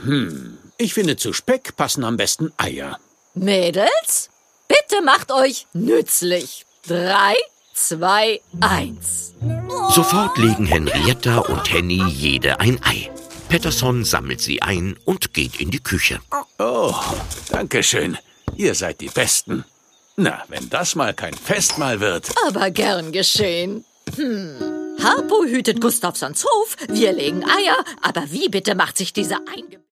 Ich finde, zu Speck passen am besten Eier. Mädels, bitte macht euch nützlich. 3, 2, 1. Sofort legen Henrietta und Henny jede ein Ei. Pettersson sammelt sie ein und geht in die Küche. Oh, danke schön. Ihr seid die Besten. Na, wenn das mal kein Festmahl wird. Aber gern geschehen. Harpo hütet Gustafssons Hof, wir legen Eier, aber wie bitte macht sich dieser